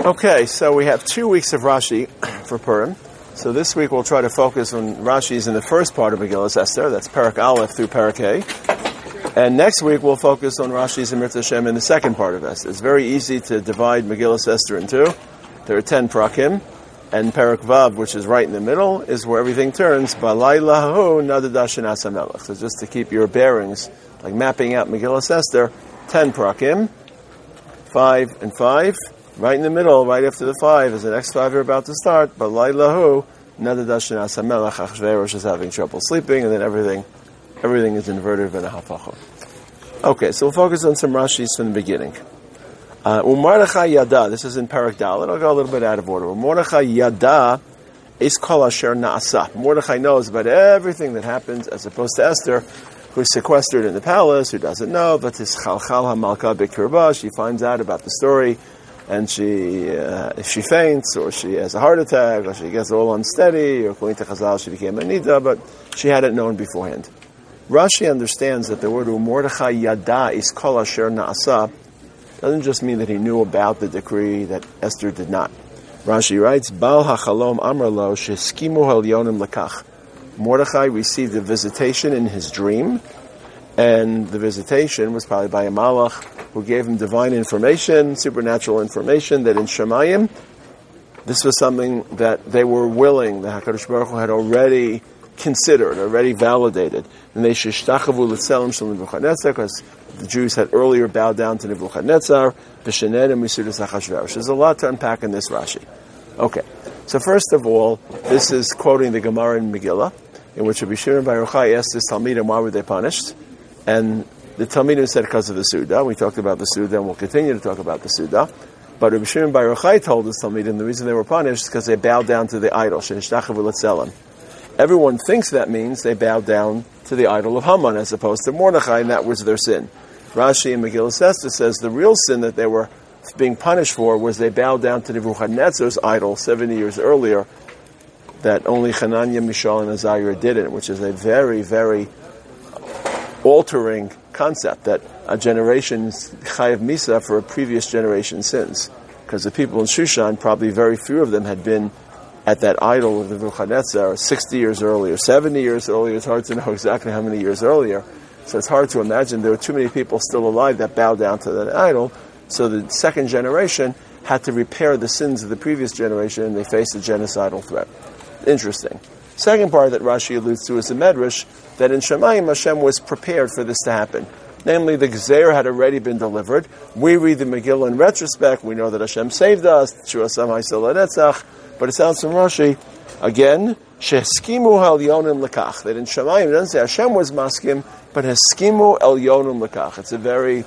Okay, so we have 2 weeks of Rashi for Purim. So this week we'll try to focus on Rashi's in the first part of Megillas Esther. That's Perek Aleph through Perek Hey. And next week we'll focus on Rashi's in Mirza Hashem in the second part of Esther. It's very easy to divide Megillas Esther in two. There are 10 prakim, and Perek Vav, which is right in the middle, is where everything turns. Balaylahu nadadash Asa Melech. So just to keep your bearings, like mapping out Megillas Esther, 10 prakim, 5 and 5. Right in the middle, right after the 5, is the next 5 you're about to start. Balaylahu nadadash Asa Melech. Achashverosh is having trouble sleeping, and then everything is inverted in a hafacha. Okay, so we'll focus on some Rashis from the beginning. Mordechai Yada, this is in Perek Dalet. I'll go a little bit out of order. Mordechai Yada is kol asher na'asa. Mordechai knows about everything that happens, as opposed to Esther, who's sequestered in the palace, who doesn't know, but his chalchal hamalka b'kirba, she finds out about the story, and if she faints, or she has a heart attack, or she gets all unsteady, or according to Chazal, she became a nida, but she hadn't known beforehand. Rashi understands that the word Mordechai Yada is kol asher na'asa doesn't just mean that he knew about the decree that Esther did not. Rashi writes, Baal hachalom amar lo sheskimu elyonim lekach. Mordechai received a visitation in his dream, and the visitation was probably by a malach who gave him divine information, supernatural information, that in Shemayim, this was something that they were willing, the HaKadosh Baruch Hu had already considered, already validated. And they shishtachavu l'tzelem shel Nebuchadnezzar, because the Jews had earlier bowed down to Nebuchadnezzar, b'shened and misudas Achashverosh. There's a lot to unpack in this Rashi. Okay, so first of all, this is quoting the Gemara in Megillah, in which Rabbi Shimon bar Yochai asked his Talmidim why were they punished, and the Talmidim said because of the Suda. We talked about the Suda, and we'll continue to talk about the Suda. But Rabbi Shimon bar Yochai told his Talmidim the reason they were punished is because they bowed down to the idol, shishtachavu l'tzelem. Everyone thinks that means they bowed down to the idol of Haman as opposed to Mordechai, and that was their sin. Rashi in Megillah Esther says the real sin that they were being punished for was they bowed down to Nebuchadnezzar's idol 70 years earlier, that only Hananiah, Mishael, and Azariah didn't, which is a very, very altering concept, that a generation's chayav misa for a previous generation's sins. Because the people in Shushan, probably very few of them had been at that idol of Nebuchadnezzar 60 years earlier, 70 years earlier. It's hard to know exactly how many years earlier. So it's hard to imagine there were too many people still alive that bowed down to that idol. So the second generation had to repair the sins of the previous generation, and they faced a genocidal threat. Interesting. Second part that Rashi alludes to is the Medrash, that in Shemayim Hashem was prepared for this to happen. Namely, the Gezer had already been delivered. We read the Megillah in retrospect. We know that Hashem saved us. But it sounds from Rashi, again, sheskimu el yonim lekach. That in Shemayim, it doesn't say Hashem was maskim, but heskimu el yonim lekach. It's a very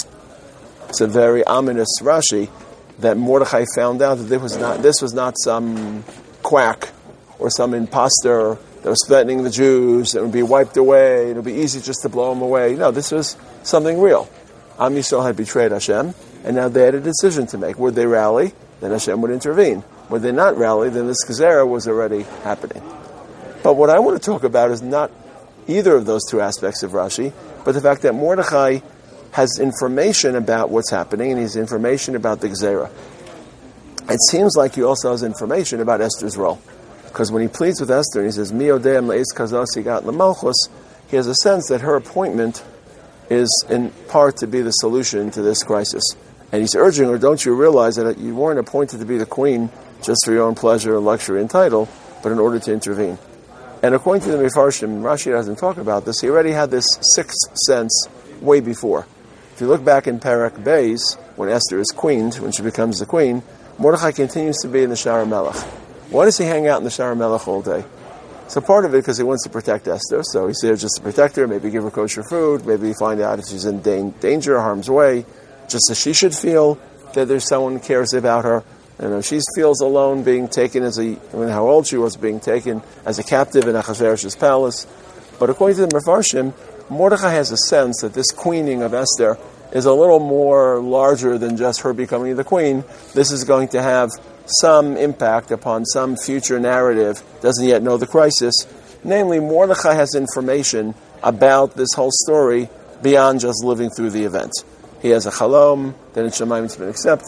ominous Rashi that Mordechai found out that this was not some quack or some imposter that was threatening the Jews, that would be wiped away, it would be easy just to blow them away. No, this was something real. Am Yisrael had betrayed Hashem, and now they had a decision to make. Would they rally? Then Hashem would intervene. Would they not rally? Then this gezerah was already happening. But what I want to talk about is not either of those two aspects of Rashi, but the fact that Mordechai has information about what's happening, and he has information about the gezerah. It seems like he also has information about Esther's role. Because when he pleads with Esther, and he says, Mi odeim le'ez kazos yigat lemalchus, he has a sense that her appointment is in part to be the solution to this crisis. And he's urging her, don't you realize that you weren't appointed to be the queen just for your own pleasure, luxury, and title, but in order to intervene. And according to the Mefarshim, Rashi doesn't talk about this, he already had this sixth sense way before. If you look back in Perek Beis, when Esther is queened, when she becomes the queen, Mordechai continues to be in the Shara Melech. Why does he hang out in the Shara Melech all day? So part of it because he wants to protect Esther, so he's there just to protect her, maybe give her kosher food, maybe find out if she's in danger, harm's way, just as she should feel that there's someone who cares about her. She feels alone being taken how old she was, being taken as a captive in Achashverosh's palace. But according to the Mefarshim, Mordechai has a sense that this queening of Esther is a little more larger than just her becoming the queen. This is going to have some impact upon some future narrative, doesn't yet know the crisis. Namely, Mordechai has information about this whole story beyond just living through the event. He has a chalom, then in Shemayim it's been accepted.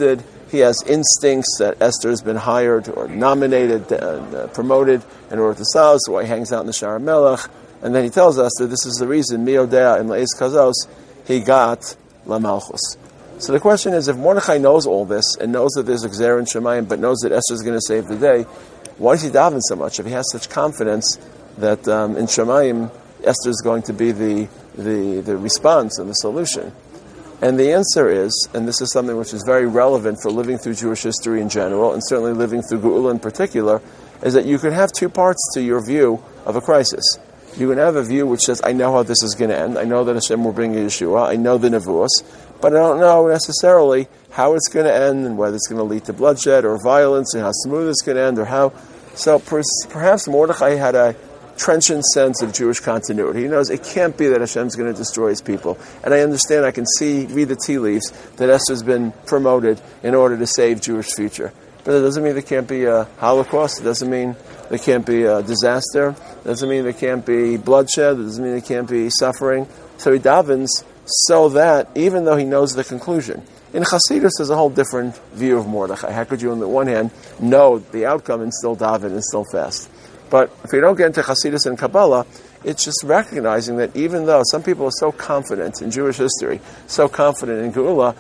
He has instincts that Esther has been hired or nominated, promoted in order to solve, so why he hangs out in the Shara Melech. And then he tells us that this is the reason, Miodea and Le'ez Kazos, he got La Malchus. So the question is, if Mordechai knows all this and knows that there's a Gzer in Shemayim, but knows that Esther is going to save the day, why does he daven so much? If he has such confidence that in Shemayim, Esther is going to be the response and the solution. And the answer is, and this is something which is very relevant for living through Jewish history in general, and certainly living through Geula in particular, is that you can have two parts to your view of a crisis. You can have a view which says, I know how this is going to end. I know that Hashem will bring Yeshua. I know the Nevuos. But I don't know necessarily how it's going to end and whether it's going to lead to bloodshed or violence and how smooth it's going to end or how. So perhaps Mordechai had a trenchant sense of Jewish continuity. He knows it can't be that Hashem's going to destroy his people. And I understand, I can read the tea leaves, that Esther's been promoted in order to save Jewish future. But it doesn't mean there can't be a Holocaust. It doesn't mean there can't be a disaster. It doesn't mean there can't be bloodshed. It doesn't mean there can't be suffering. So he davens so that, even though he knows the conclusion. In Chassidus, there's a whole different view of Mordechai. How could you, on the one hand, know the outcome and still daven and still fast? But if you don't get into Chassidus and Kabbalah, it's just recognizing that even though some people are so confident in Jewish history, so confident in Geula,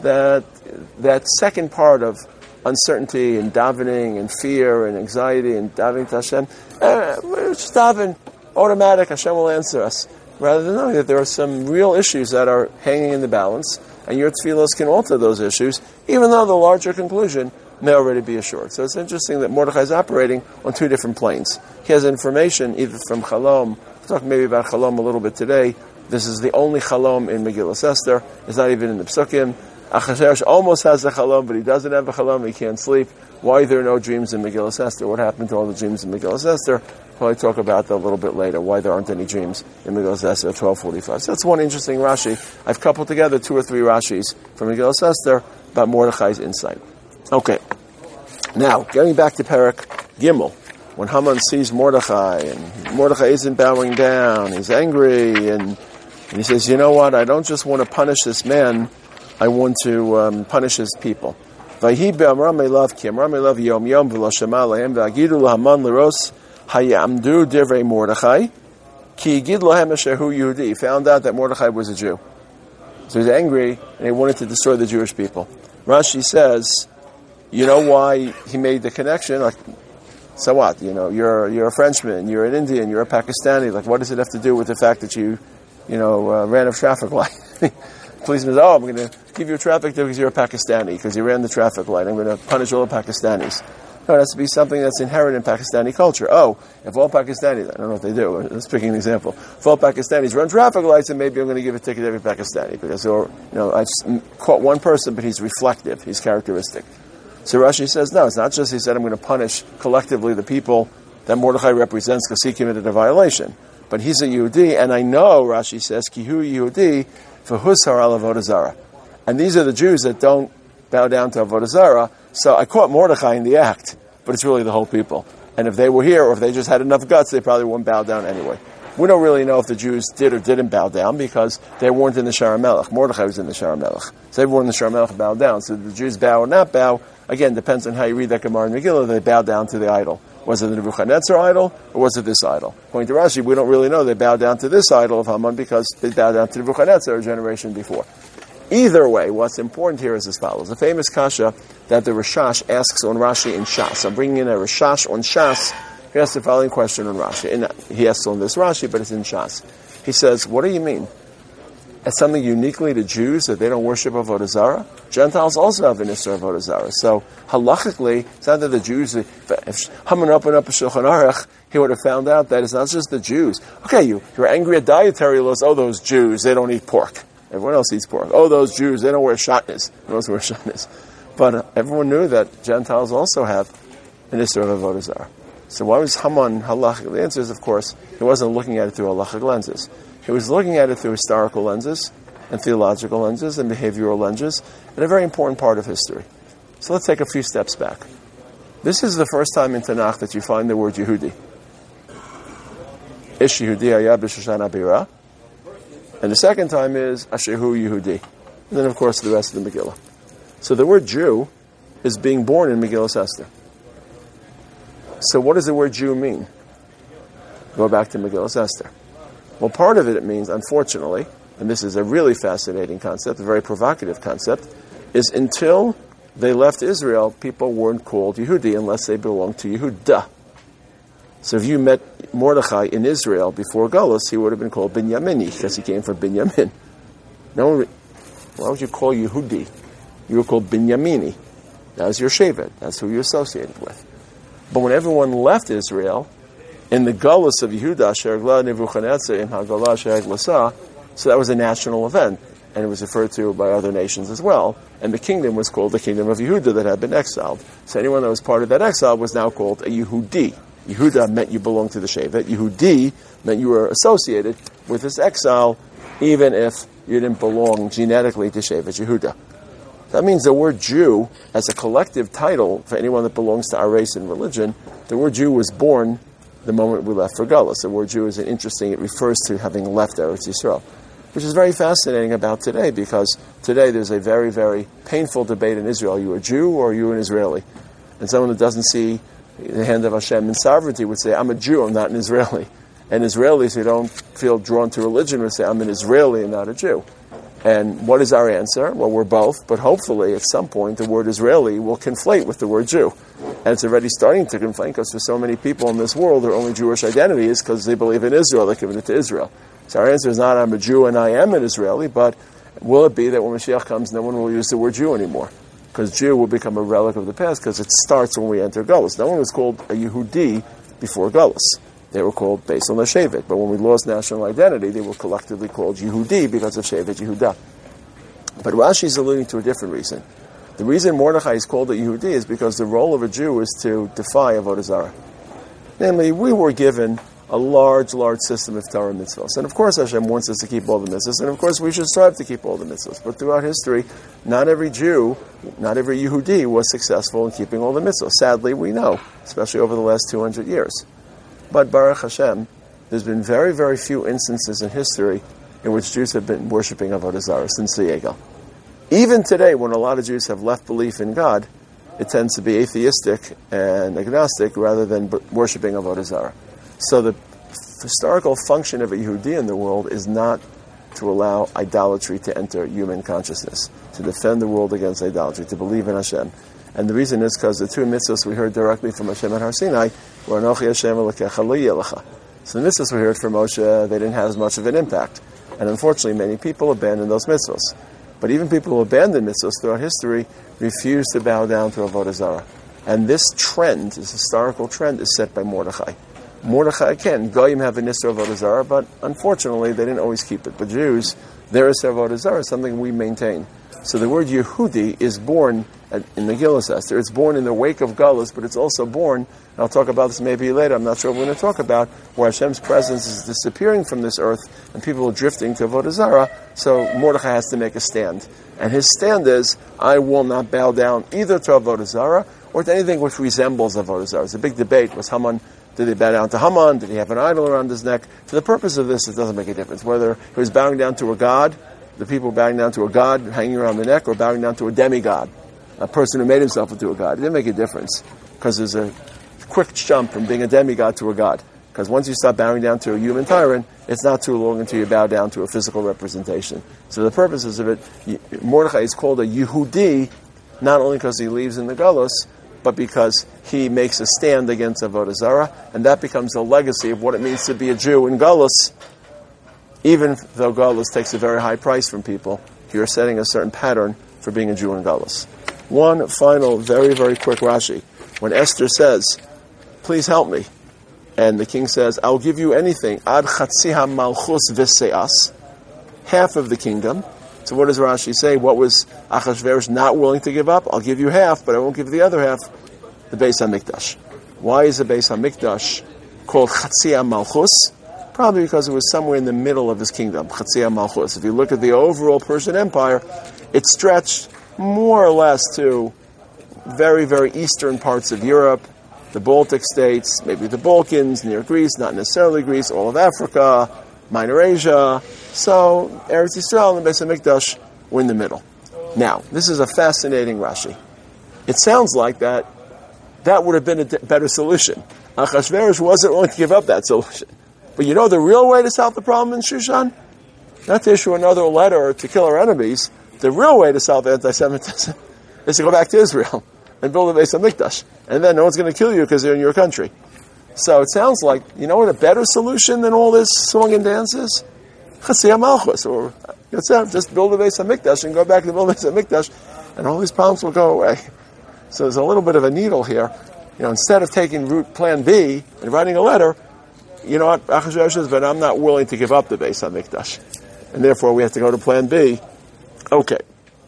that second part of uncertainty and davening and fear and anxiety and davening to Hashem, just daven, automatic, Hashem will answer us. Rather than knowing that there are some real issues that are hanging in the balance, and your tefillos can alter those issues, even though the larger conclusion may already be assured. So it's interesting that Mordechai is operating on two different planes. He has information either from Chalom. We'll talk maybe about Chalom a little bit today. This is the only Chalom in Megillas Esther. It's not even in the Psukim. Achashverosh almost has a Chalom, but he doesn't have a Chalom. He can't sleep. Why are there no dreams in Megillas Esther? What happened to all the dreams in Megillas Esther? We'll talk about that a little bit later, why there aren't any dreams in Megillas Esther 12:45. So that's one interesting Rashi. I've coupled together 2 or 3 Rashis from Megillas Esther about Mordechai's insight. Okay. Now, getting back to Perek Gimel, when Haman sees Mordechai, and Mordechai isn't bowing down, he's angry, and he says, you know what, I don't just want to punish this man, I want to punish his people. Vayhi be'amram elav ki amram elav yom yom v'lo shema lahem v'agidu lahaman l'ros hayamdu divrei Mordechai ki yigid lahem asher hu Yehudi. He found out that Mordechai was a Jew. So he's angry, and he wanted to destroy the Jewish people. Rashi says, you know why he made the connection? Like, so what? You know, you're a Frenchman, you're an Indian, you're a Pakistani. Like, what does it have to do with the fact that you ran a traffic light? Policeman says, I'm going to give you a traffic ticket because you're a Pakistani, because you ran the traffic light. I'm going to punish all the Pakistanis. No, it has to be something that's inherent in Pakistani culture. If all Pakistanis, I don't know what they do, I'm picking an example. If all Pakistanis run traffic lights, then maybe I'm going to give a ticket to every Pakistani. Because, I've caught one person, but he's reflective, he's characteristic. So Rashi says, no, it's not just he said, I'm going to punish collectively the people that Mordechai represents because he committed a violation. But he's a Yehudi, and I know, Rashi says, Kihu Yehudi v'husar al avodah zarah. And these are the Jews that don't bow down to avodah zarah. So I caught Mordechai in the act, but it's really the whole people. And if they were here, or if they just had enough guts, they probably wouldn't bow down anyway. We don't really know if the Jews did or didn't bow down because they weren't in the Shara Melech. Mordechai was in the Shara Melech. So everyone in the Shara Melech bowed down. So the Jews bow or not bow, again, depends on how you read that Gemara in Megillah, they bow down to the idol. Was it the Nebuchadnezzar idol, or was it this idol? According to Rashi, we don't really know. They bowed down to this idol of Haman because they bowed down to Nebuchadnezzar a generation before. Either way, what's important here is as follows. The famous kasha that the Rashash asks on Rashi in Shas. I'm bringing in a Rashash on Shas. He asks the following question on Rashi. And he asks on this Rashi, but it's in Shas. He says, what do you mean? It's something uniquely to Jews that they don't worship Avodah Zarah? Gentiles also have an Isser of Avodah Zarah. So, halachically, it's not that the Jews, if Haman opened up a Shulchan Aruch, he would have found out that it's not just the Jews. Okay, you're angry at dietary laws. Oh, those Jews, they don't eat pork. Everyone else eats pork. Oh, those Jews, they don't wear shatnez. Everyone else wears shatnez. But everyone knew that Gentiles also have an Isser of Avodah Zarah. So why was Haman halachic? The answer is, of course, he wasn't looking at it through halachic lenses. He was looking at it through historical lenses and theological lenses and behavioral lenses, and a very important part of history. So let's take a few steps back. This is the first time in Tanakh that you find the word Yehudi. Ish Yehudi haya b'Shoshan Abira. And the second time is Asher hu Yehudi. And then, of course, the rest of the Megillah. So the word Jew is being born in Megillas Esther. So what does the word Jew mean? Go back to Megillas Esther. Well, part of it means, unfortunately, and this is a really fascinating concept, a very provocative concept, is until they left Israel, people weren't called Yehudi unless they belonged to Yehuda. So if you met Mordechai in Israel before Galus, he would have been called Binyamini, because he came from Binyamin. Why would you call Yehudi? You were called Binyamini. That was your Shevet. That's who you associated with. But when everyone left Israel, in the Galus of Yehuda, Shergla Nebuchadnezzar in Hagalah Sheglasa, so that was a national event, and it was referred to by other nations as well. And the kingdom was called the kingdom of Yehuda that had been exiled. So anyone that was part of that exile was now called a Yehudi. Yehuda meant you belonged to the Shevet. Yehudi meant you were associated with this exile, even if you didn't belong genetically to Shevet Yehuda. That means the word Jew, as a collective title for anyone that belongs to our race and religion, the word Jew was born the moment we left for Galus. The word Jew is interesting. It refers to having left Eretz Yisrael, which is very fascinating about today, because today there's a very, very painful debate in Israel. Are you a Jew or are you an Israeli? And someone that doesn't see the hand of Hashem in sovereignty would say, I'm a Jew, I'm not an Israeli. And Israelis who don't feel drawn to religion would say, I'm an Israeli and not a Jew. And what is our answer? Well, we're both, but hopefully at some point the word Israeli will conflate with the word Jew. And it's already starting to conflate, because for so many people in this world, their only Jewish identity is because they believe in Israel, they're giving it to Israel. So our answer is not, I'm a Jew and I am an Israeli, but will it be that when Mashiach comes, no one will use the word Jew anymore? Because Jew will become a relic of the past, because it starts when we enter Galus. No one was called a Yehudi before Galus. They were called based on their Shevet. But when we lost national identity, they were collectively called Yehudi because of Shevet Yehuda. But Rashi is alluding to a different reason. The reason Mordechai is called a Yehudi is because the role of a Jew is to defy Avodah Zarah. Namely, we were given a large, large system of Torah mitzvahs. And of course Hashem wants us to keep all the mitzvahs, and of course we should strive to keep all the mitzvahs. But throughout history, not every Jew, not every Yehudi was successful in keeping all the mitzvahs. Sadly, we know, especially over the last 200 years. But Baruch Hashem, there's been very, very few instances in history in which Jews have been worshipping Avodah Zarah since the Egel. Even today, when a lot of Jews have left belief in God, it tends to be atheistic and agnostic rather than worshipping Avodah Zarah. So the historical function of a Yehudi in the world is not to allow idolatry to enter human consciousness, to defend the world against idolatry, to believe in Hashem. And the reason is because the two mitzvahs we heard directly from Hashem at Har Sinai were Anochi Hashem Elokecha Lo Yelecha. So the mitzvahs we heard from Moshe, they didn't have as much of an impact. And unfortunately, many people abandoned those mitzvahs. But even people who abandoned mitzvahs throughout history refused to bow down to Avodah Zarah. And this trend, this historical trend, is set by Mordechai. Mordechai, again, Goyim have an Isser Avodah Zarah, but unfortunately they didn't always keep it. But Jews, their Isser Avodah Zarah is something we maintain. So the word Yehudi is born in Megillas Esther. It's born in the wake of Galus, but it's also born, and I'll talk about this maybe later, I'm not sure what we're going to talk about, where Hashem's presence is disappearing from this earth and people are drifting to Avodah Zarah, so Mordechai has to make a stand. And his stand is, I will not bow down either to Avodah Zarah or to anything which resembles Avodah Zarah. It's a big debate. Was Haman, did he bow down to Haman? Did he have an idol around his neck? For the purpose of this, it doesn't make a difference. Whether he was bowing down to a god, the people bowing down to a god hanging around the neck, or bowing down to a demigod, a person who made himself into a god. It didn't make a difference, because there's a quick jump from being a demigod to a god. Because once you stop bowing down to a human tyrant, it's not too long until you bow down to a physical representation. So the purposes of it, Mordechai is called a Yehudi, not only because he lives in the Galus, but because he makes a stand against Avodah Zarah, and that becomes the legacy of what it means to be a Jew in Galus. Even though Galus takes a very high price from people, you're setting a certain pattern for being a Jew in Galus. One final, very, very quick Rashi. When Esther says, please help me, and the king says, I'll give you anything, ad chatzi ha-malchus v'se'as, half of the kingdom. So what does Rashi say? What was Achashverosh not willing to give up? I'll give you half, but I won't give the other half. The Beis HaMikdash. Why is the Beis HaMikdash called chatzi ha-malchus? Probably because it was somewhere in the middle of his kingdom, Chatzi HaMalchus. If you look at the overall Persian Empire, it stretched more or less to very, very eastern parts of Europe, the Baltic states, maybe the Balkans, near Greece, not necessarily Greece, all of Africa, Minor Asia. So Eretz Yisrael and the Beis HaMikdash were in the middle. Now, this is a fascinating Rashi. It sounds like that would have been a better solution. Achashverosh wasn't willing to give up that solution. But you know the real way to solve the problem in Shushan? Not to issue another letter or to kill our enemies. The real way to solve anti-Semitism is to go back to Israel and build a Beis HaMikdash. And then no one's going to kill you because they're in your country. So it sounds like, you know what a better solution than all this song and dance is? Chatzia Malchus, or just build a Beis HaMikdash and go back to build a Beis HaMikdash, and all these problems will go away. So there's a little bit of a needle here. Instead of taking route plan B and writing a letter, you know what, Achashverosh says, but I'm not willing to give up the Beis HaMikdash. And therefore we have to go to plan B. Okay.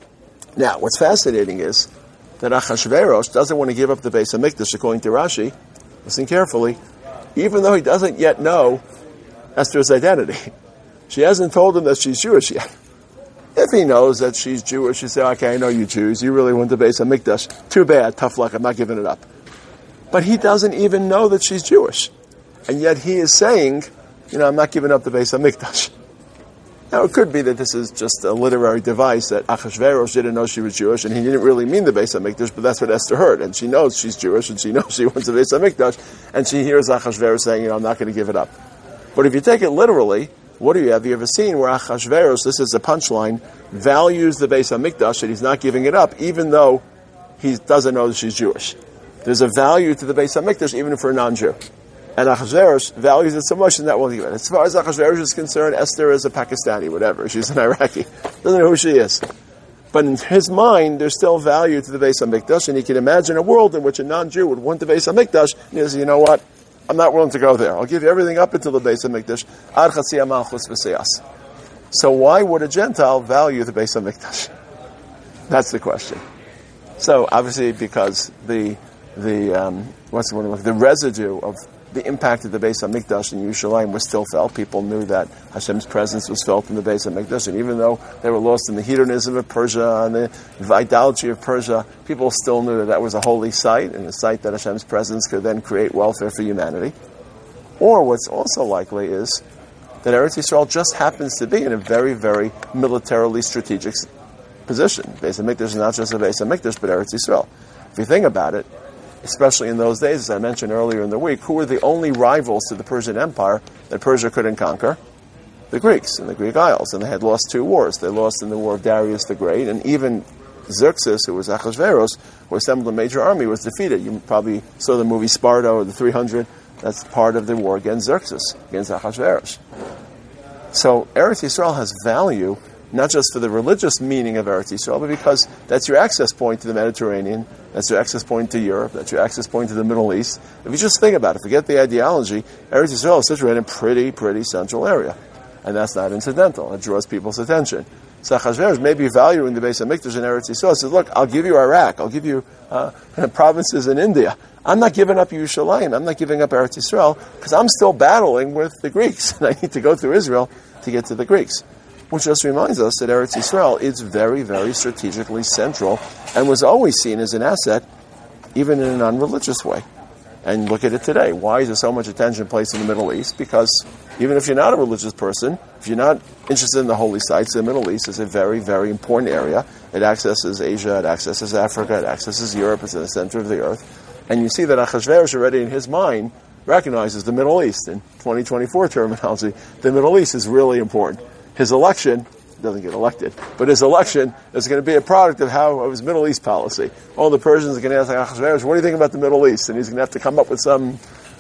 Now, what's fascinating is that Achashverosh doesn't want to give up the Beis HaMikdash, according to Rashi. Listen carefully. Even though he doesn't yet know Esther's identity. She hasn't told him that she's Jewish yet. If he knows that she's Jewish, he say, okay, I know you Jews. You really want the Beis HaMikdash. Too bad. Tough luck. I'm not giving it up. But he doesn't even know that she's Jewish. And yet he is saying, I'm not giving up the Beis HaMikdash. Now, it could be that this is just a literary device that Achashverosh didn't know she was Jewish, and he didn't really mean the Beis HaMikdash, but that's what Esther heard. And she knows she's Jewish, and she knows she wants the Beis HaMikdash, and she hears Achashverosh saying, I'm not going to give it up. But if you take it literally, what do you have? You have a scene where Achashverosh, this is the punchline, values the Beis HaMikdash, and he's not giving it up, even though he doesn't know that she's Jewish. There's a value to the Beis HaMikdash, even for a non-Jew. And Achashverosh values it so much and that won't give it. As far as Achashverosh is concerned, Esther is a Pakistani, whatever. She's an Iraqi. Doesn't know who she is. But in his mind, there's still value to the Beis HaMikdash, and he can imagine a world in which a non-Jew would want the Beis HaMikdash, and he says, you know what? I'm not willing to go there. I'll give you everything up until the Beis HaMikdash. Ad Chatzia Malchus V'Seyas. So why would a Gentile value the Beis HaMikdash? That's the question. So obviously because the residue of the impact of the Beis HaMikdash in Yerushalayim was still felt. People knew that Hashem's presence was felt in the Beis HaMikdash, and even though they were lost in the hedonism of Persia and the idolatry of Persia, people still knew that was a holy site, and a site that Hashem's presence could then create welfare for humanity. Or what's also likely is that Eretz Yisrael just happens to be in a very, very militarily strategic position. Beis HaMikdash is not just a Beis HaMikdash, but Eretz Yisrael. If you think about it, especially in those days, as I mentioned earlier in the week, who were the only rivals to the Persian Empire that Persia couldn't conquer? The Greeks and the Greek Isles. And they had lost 2 wars. They lost in the war of Darius the Great, and even Xerxes, who was Achashverosh, who assembled a major army, was defeated. You probably saw the movie Sparta or the 300. That's part of the war against Xerxes, against Achashverosh. So Eretz Yisrael has value, not just for the religious meaning of Eretz Yisrael, but because that's your access point to the Mediterranean, that's your access point to Europe, that's your access point to the Middle East. If you just think about it, forget the ideology, Eretz Yisrael is situated in a pretty central area. And that's not incidental. It draws people's attention. So Achashverosh may be valuing the Beis HaMikdash in Eretz Yisrael. He says, look, I'll give you Iraq, I'll give you provinces in India. I'm not giving up Yerushalayim, I'm not giving up Eretz Yisrael, because I'm still battling with the Greeks, and I need to go through Israel to get to the Greeks. Which just reminds us that Eretz Yisrael is very, very strategically central and was always seen as an asset, even in a non-religious way. And look at it today. Why is there so much attention placed in the Middle East? Because even if you're not a religious person, if you're not interested in the holy sites, the Middle East is a very, very important area. It accesses Asia, it accesses Africa, it accesses Europe, it's in the center of the earth. And you see that Achashverosh already in his mind recognizes the Middle East. In 2024 terminology, the Middle East is really important. His election, doesn't get elected, but his election is going to be a product of his Middle East policy. All the Persians are going to ask Achashverosh, what do you think about the Middle East? And he's going to have to come up with some,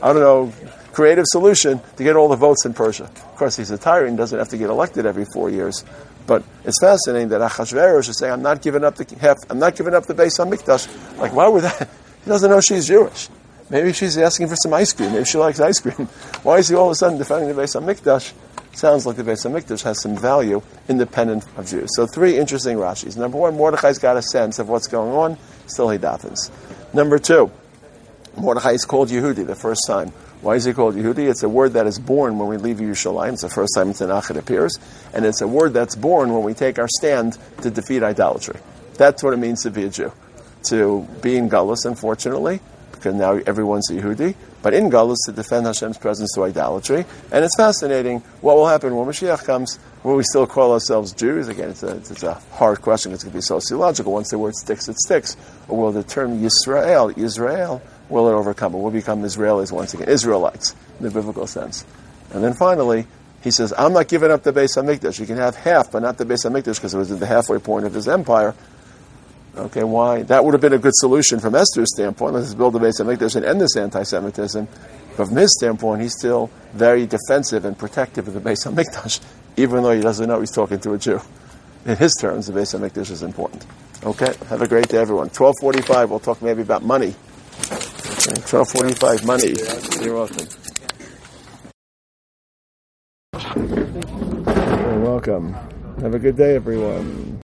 creative solution to get all the votes in Persia. Of course, he's a tyrant and doesn't have to get elected every 4 years. But it's fascinating that Achashverosh is saying, I'm not giving up the Beis HaMikdash. Like, why would that? He doesn't know she's Jewish. Maybe she's asking for some ice cream. Maybe she likes ice cream. Why is he all of a sudden defending the Beis HaMikdash? Sounds like the Beis HaMikdash has some value independent of Jews. So 3 interesting Rashis. Number 1, Mordechai's got a sense of what's going on. Still he daffens. Number 2, Mordechai is called Yehudi the first time. Why is he called Yehudi? It's a word that is born when we leave Yerushalayim. It's the first time in Tanakh it appears. And it's a word that's born when we take our stand to defeat idolatry. That's what it means to be a Jew. To be in Galus, unfortunately, because now everyone's a Yehudi, but in Galus to defend Hashem's presence to idolatry. And it's fascinating what will happen when Mashiach comes. Will we still call ourselves Jews? Again, it's a hard question. It's going to be sociological. Once the word sticks, it sticks. Or will the term Yisrael, will it overcome? Or will become Israelis once again, Israelites in the biblical sense? And then finally, he says, I'm not giving up the Beis HaMikdash. You can have half, but not the Beis HaMikdash, because it was at the halfway point of his empire. Okay, why? That would have been a good solution from Esther's standpoint. Let's build the Beis HaMikdash and end this anti-Semitism. But from his standpoint, he's still very defensive and protective of the Beis HaMikdash, even though he doesn't know he's talking to a Jew. In his terms, the Beis HaMikdash is important. Okay, have a great day, everyone. 12:45, we'll talk maybe about money. Okay, 12:45, money. You're welcome. You're welcome. Have a good day, everyone.